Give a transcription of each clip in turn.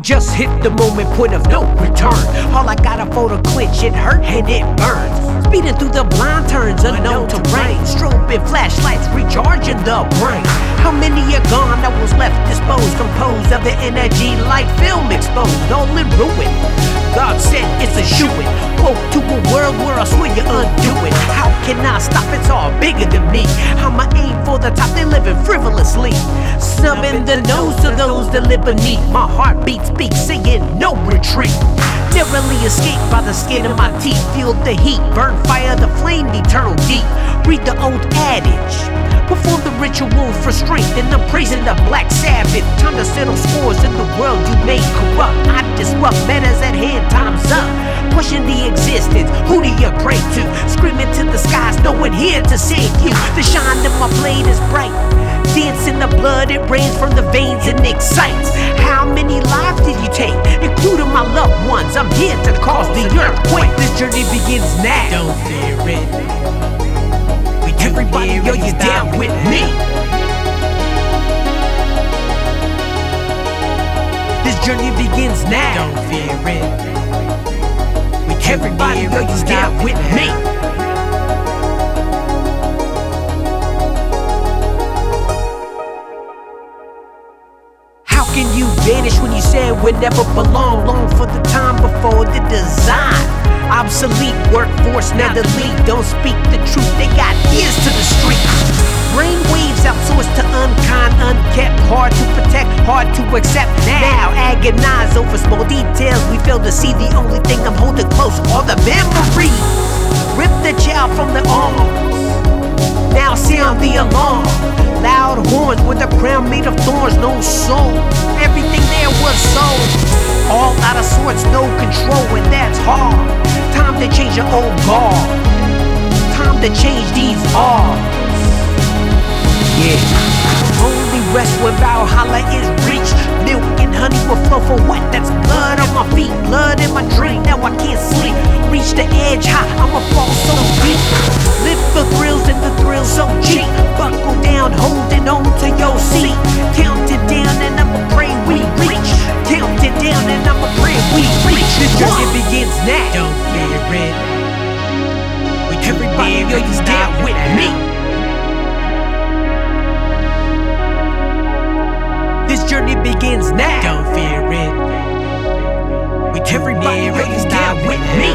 just hit the moment, point of no return. All I got a photo clinch, it hurt and it burns. Speeding through the blind turns, unknown terrain. Strobing flashlights, recharging the brain. How many are gone that was left disposed, composed of the energy like film exposed, all in ruin. God said it's a shoo-in. Woke to a world where I swear you undo it. How can I stop? It's all bigger than me. I'ma aim for the top, they living frivolously. Snubbing the nose to those that live beneath. My heartbeat speaks, saying no retreat. Narrowly escape by the skin of my teeth. Feel the heat, burn fire, the flame eternal deep. Read the old adage, perform the ritual for strength, and I'm praising the black Sabbath. Time to settle scores in the world you made corrupt. I disrupt matters at hand, time's up. Pushing the existence, who do you pray to? Screaming to the skies, no one here to save you. The shine of my blade is bright. Dance in the blood, it rains from the veins and excites. How many lives did you take, including my loved ones? I'm here to cause the earthquake. This journey begins now. Don't fear it. Everybody, yo, you down with me? This journey begins now. Don't fear it. Everybody, yo, you down with me? How can you vanish when you said we never belong? Long for the time before the design. Obsolete workforce, now the lead. Don't speak the truth, they got ears to the street. Brain waves outsourced to unkind, unkept. Hard to protect, hard to accept. Now agonize over small details we fail to see. The only thing I'm holding close are the memories. Rip the child from the arms, now sound the alarm. Loud horns with a crown made of thorns, no soul. Everything there was sold. All out of sorts, no control, and that's hard. Time to change your old guard. Time to change these odds. Yeah. Only rest when Valhalla is reached. Milk and honey will flow for what? That's blood on my feet, blood in my drink. Now I can't sleep. Reach the edge high, I'ma fall so deep. Live for thrills and the thrills so cheap. Buckle down, holding on to your seat. Count it down and I'ma pray we reach. Count it down and I'ma pray we reach. This journey begins now. Don't fear it. Everybody, yo, you down with me? This journey begins now. Don't fear it. Everybody, yo, you down with me?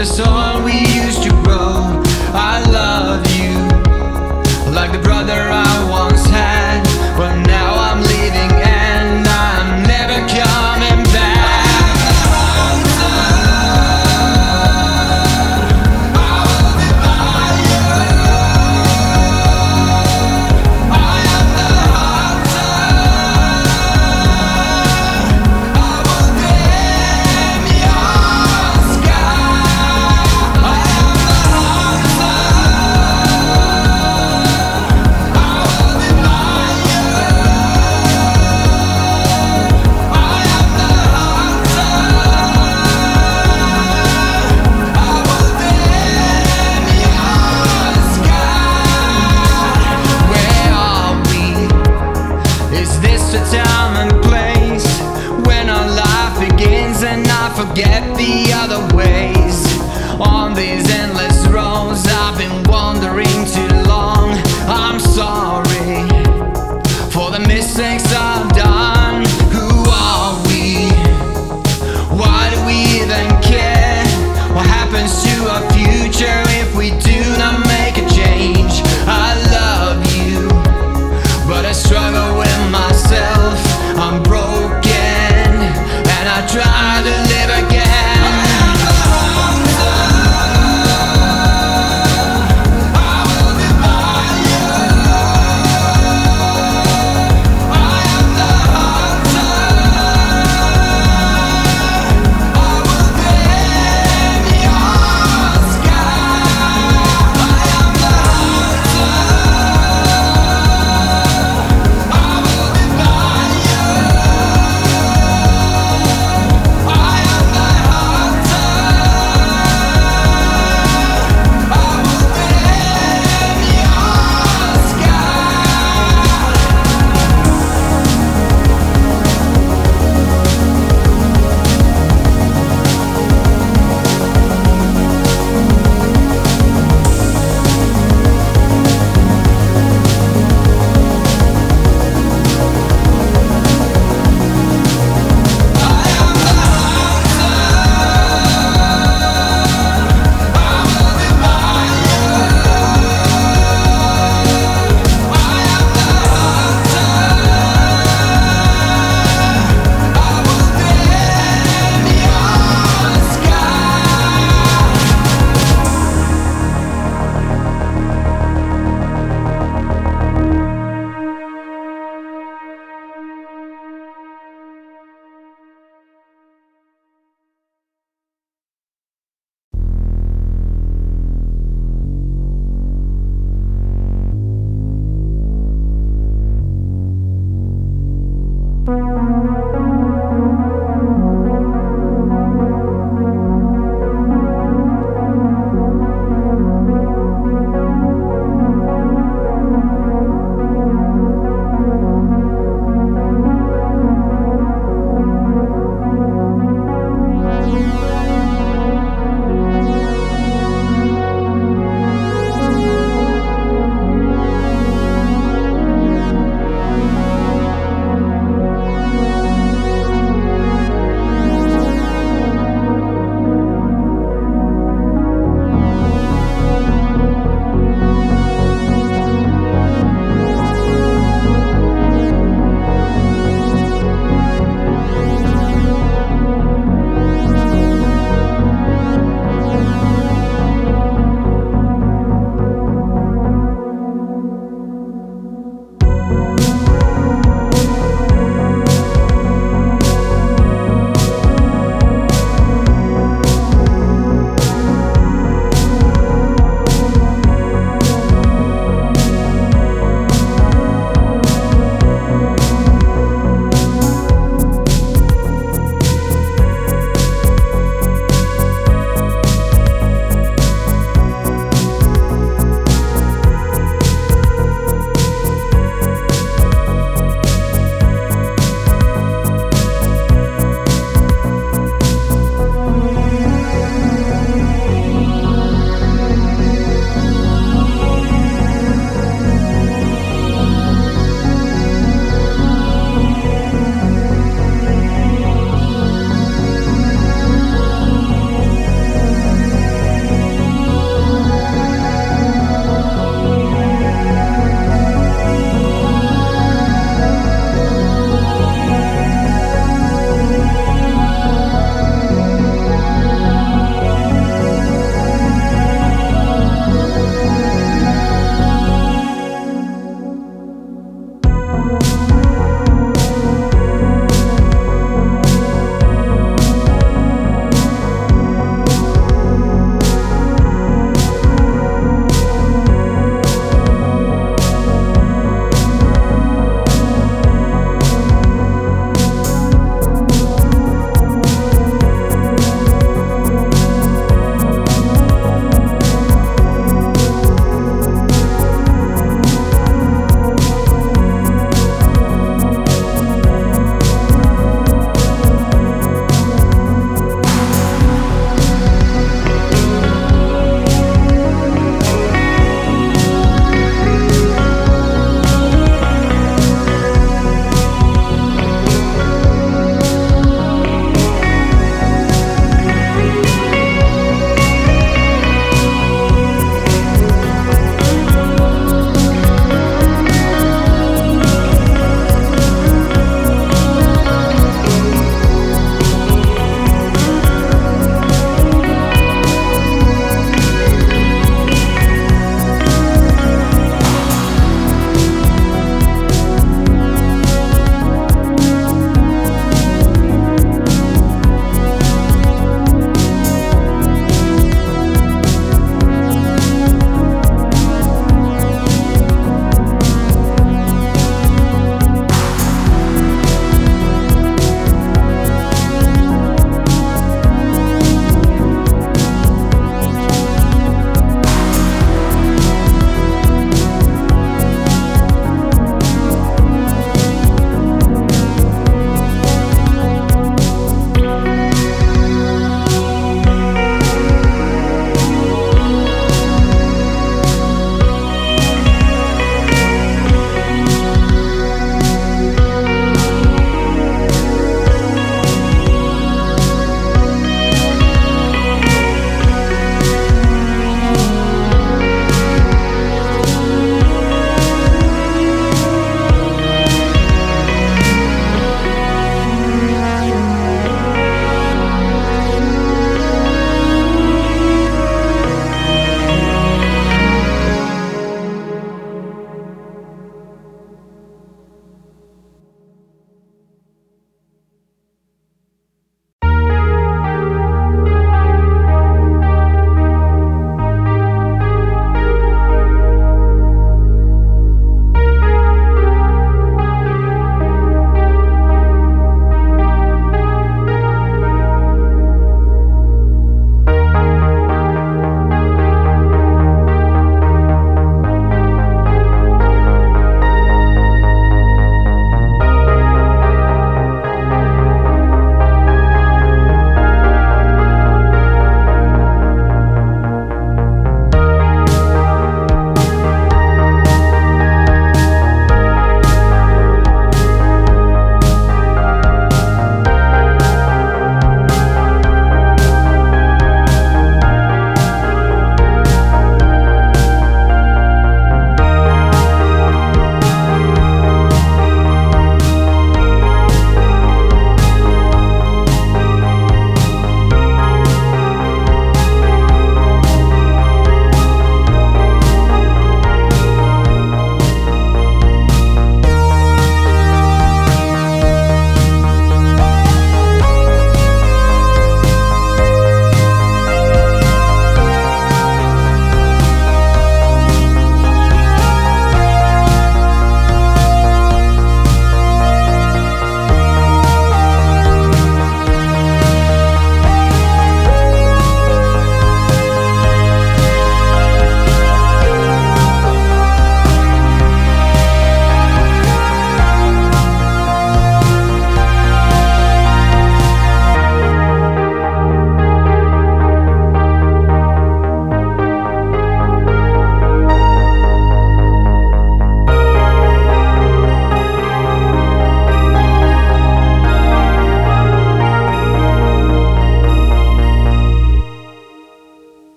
the soil we used to grow. I love you like the brother I once had, but now I'm leaving and I'm never coming back. Forget the other ways. On these endless roads I've been wandering to